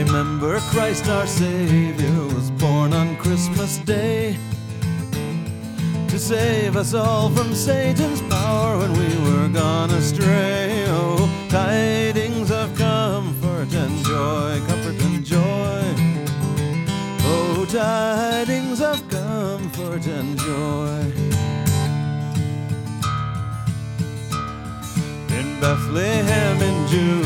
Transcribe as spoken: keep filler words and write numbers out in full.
Remember Christ our Savior was born on Christmas Day to save us all from Satan's power when we were gone astray. Oh, tidings of comfort and joy, comfort and joy. Oh, tidings of comfort and joy. In Bethlehem in June